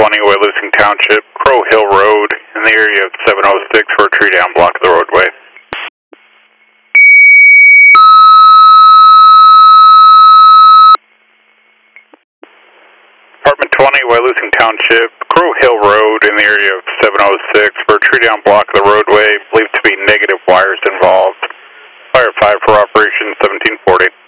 20 Waylusing Township, Crow Hill Road, in the area of 706 for a tree down block of the roadway. Apartment 20 Waylusing Township, Crow Hill Road, in the area of 706 for a tree down block of the roadway, believed to be negative wires involved. Fire 5 for operation 1740.